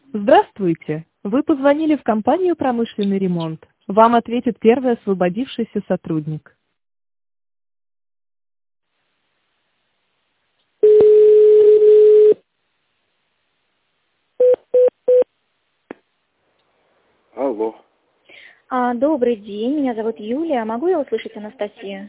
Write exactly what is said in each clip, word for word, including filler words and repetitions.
Здравствуйте! Вы позвонили в компанию «Промышленный ремонт». Вам ответит первый освободившийся сотрудник. Алло. А, добрый день, меня зовут Юлия. Могу я услышать Анастасию?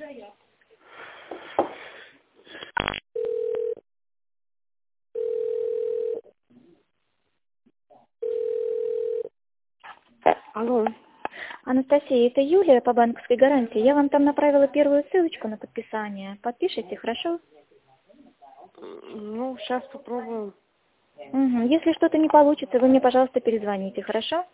Алло. Анастасия, это Юлия по банковской гарантии. Я вам там направила первую ссылочку на подписание. Подпишите, хорошо? Ну, сейчас попробуем. Угу. Если что-то не получится, вы мне, пожалуйста, перезвоните, хорошо?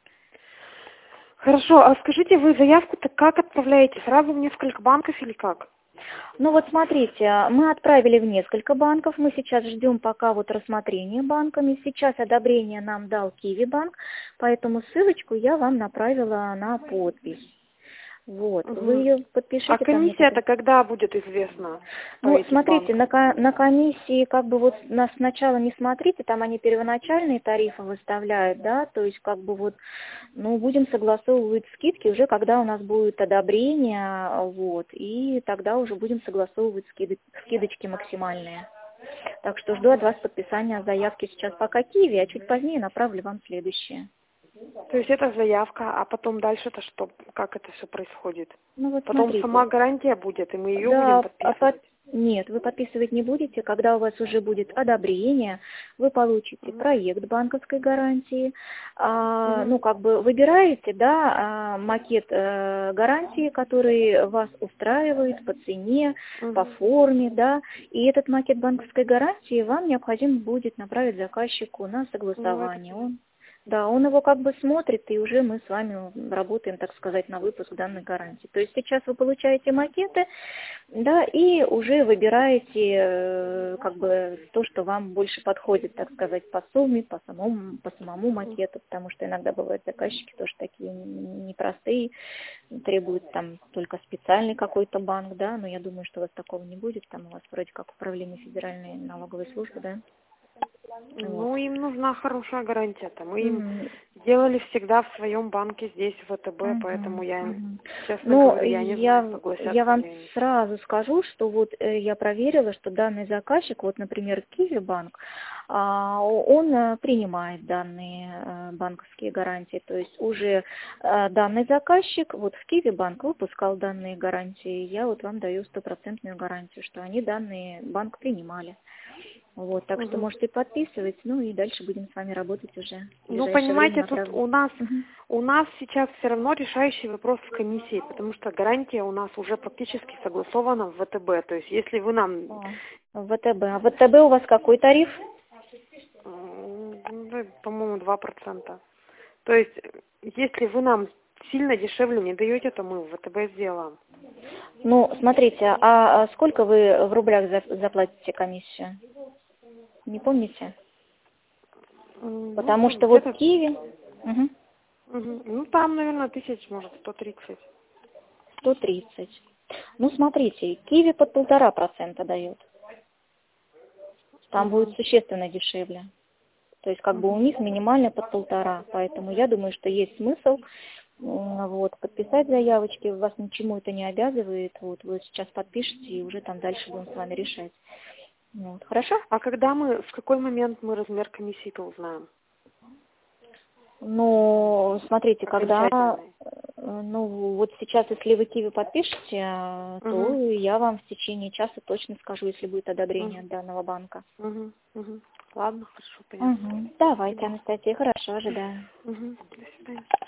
Хорошо, а скажите, вы заявку-то как отправляете? Сразу в несколько банков или как? Ну вот смотрите, мы отправили в несколько банков, мы сейчас ждем пока вот рассмотрения банками. Сейчас одобрение нам дал Киви банк, поэтому ссылочку я вам направила на подпись. Вот, Угу. вы ее подпишите. А там комиссия-то несколько- когда будет известна? по Ну, этим смотрите, на, банкам? ко- на комиссии, как бы вот нас сначала не смотрите, там они первоначальные тарифы выставляют, да, то есть как бы вот, ну, будем согласовывать скидки уже, когда у нас будет одобрение, вот, и тогда уже будем согласовывать скиды- скидочки максимальные. Так что жду от вас подписания заявки сейчас пока Киви, а чуть позднее направлю вам следующее. То есть это заявка, а потом дальше-то что? Как это все происходит? Ну вот Потом смотрите. сама гарантия будет, и мы ее будем Да, а подписывать? под- нет, вы подписывать не будете. Когда у вас уже будет одобрение, вы получите Угу. проект банковской гарантии. А, Угу. ну, как бы выбираете, да, а, макет э, гарантии, который вас устраивает по цене, по Угу. форме, да. И этот макет банковской гарантии вам необходимо будет направить заказчику на Ну, это... согласование. Он Да, он его как бы смотрит, и уже мы с вами работаем, так сказать, на выпуск данной гарантии. То есть сейчас вы получаете макеты, да, и уже выбираете э, как бы то, что вам больше подходит, так сказать, по сумме, по самому, по самому макету, потому что иногда бывают заказчики тоже такие непростые, требуют там только специальный какой-то банк, да, но я думаю, что у вас такого не будет, там у вас вроде как управление федеральной налоговой службы, да. Вот. Ну, им нужна хорошая гарантия-то. Мы им Мгм. делали всегда в своем банке здесь, в ВТБ, поэтому Мгм, я, мгм. честно Ну, говоря, я не знаю, я, я согласятся вам ли они. сразу скажу, что вот э, я проверила, что данный заказчик, вот, например, Киви банк, а, он э, принимает данные э, банковские гарантии, то есть уже э, данный заказчик вот в Киви банк выпускал данные гарантии, я вот вам даю стопроцентную гарантию, что они данные банк принимали. Вот, так что Мгм. можете подписывать, ну и дальше будем с вами работать уже. В Ну, ближайшее время понимаете, тут направлю. у нас Мгм. у нас сейчас все равно решающий вопрос с комиссией, потому что гарантия у нас уже практически согласована в ВТБ. То есть, если вы нам, А, ВТБ. А ВТБ у вас какой тариф? м, ну, по-моему, два процента. То есть, если вы нам сильно дешевле не даете, то мы в ВТБ сделаем. Ну, смотрите, а а сколько вы в рублях за- заплатите комиссию? Не помните? М, Ну, Потому там что вот где-то, Киви угу, мгм, ну, там, наверное, тысяч, может, сто тридцать. сто тридцать. Ну, смотрите, Киви под полтора процента дает. Там будет Угу, существенно дешевле. То есть как бы у угу. них минимально под полтора. Поэтому я думаю, что есть смысл м, вот, подписать заявочки. Вас ничему это не обязывает. Вот вы сейчас подпишете и уже там дальше будем с вами решать. Вот. Хорошо? А когда мы, в какой момент мы размер комиссии-то узнаем? Ну, смотрите, когда, Окончательный. э, ну, вот сейчас, если вы Киви подпишете, э, то Угу, я вам в течение часа точно скажу, если будет одобрение угу, от данного банка. угу, угу. Ладно, хорошо, понятно. Угу. Давайте, Спасибо. Анастасия, хорошо, ожидаю. Угу. До свидания.